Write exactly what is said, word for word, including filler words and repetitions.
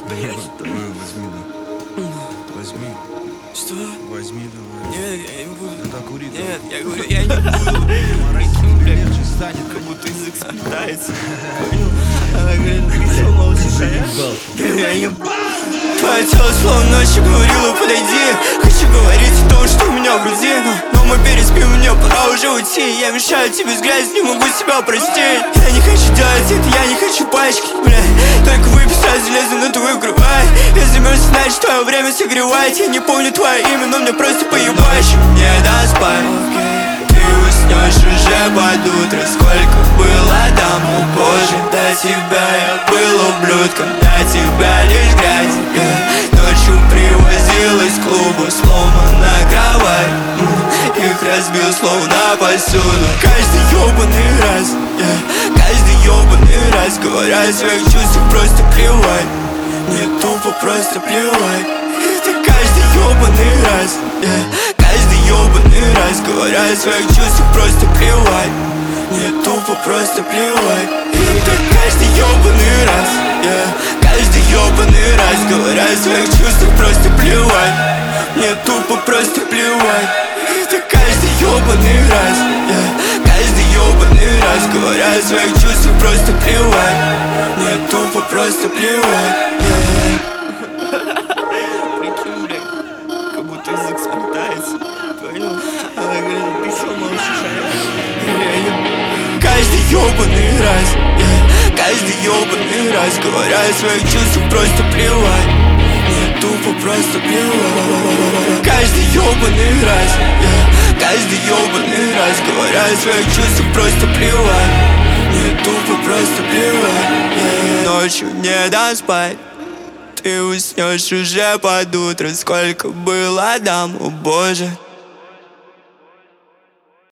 Давай, давай, возьми, да. Возьми. Что? Возьми, давай. Нет, я не буду. Ну да, кури. Нет, я говорю, я не буду. Марайкин легче станет. Как будто язык сплетается. Понял? Она говорит, ты что молчишь, а я? Я ебал. Твое тело словно ночью говорила, подойди. Хочу говорить о том, что у меня в груди, но, но мы переспим, мне пора уже уйти. Я мешаю тебе взгляд, не могу себя простить. Я не хочу делать это, я не хочу пачки, бля. Только выписать железо на твою кровать. Я замерз, значит твое время согревает. Я не помню твое имя, но мне просто поебать. Не доспать. Ты уснешь уже под утро. Сколько было там, о боже. До тебя я был ублюдком, до тебя лишь грязь, yeah. Ночью привозил из клуба сломана кровать, mm. Их разбил словно посуду. Каждый ёбаный раз, yeah. Каждый ёбаный раз говоря о своих чувствах, просто плевать. Мне тупо просто плевать. Это каждый ёбаный раз, yeah. Каждый ёбаный раз говоря о своих чувствах, просто плевать. Мне тупо просто плевать. Это каждый ёбаный раз, yeah. Каждый ёбаный раз говоря о своих чувствах, просто плевать. Мне тупо просто плевать. Это каждый ёбаный раз, yeah. Каждый ёбаный раз говоря о своих чувствах, просто плевать. Мне тупо просто плевать, yeah. Прикинь, блядь, как будто язык сплетается. Понял? Она говорит, ты что молчишь, а я? Каждый ёбаный раз, yeah. Каждый ёбаный раз говоря о своих чувствах, просто плевать. Мне тупо просто плевать. Каждый ёбаный раз, yeah. Каждый ёбаный раз говоря о своих чувствах, просто плевать. Мне тупо просто плевать, yeah. Ночью не доспать. Ты уснешь уже под утро. Сколько было дам, о боже.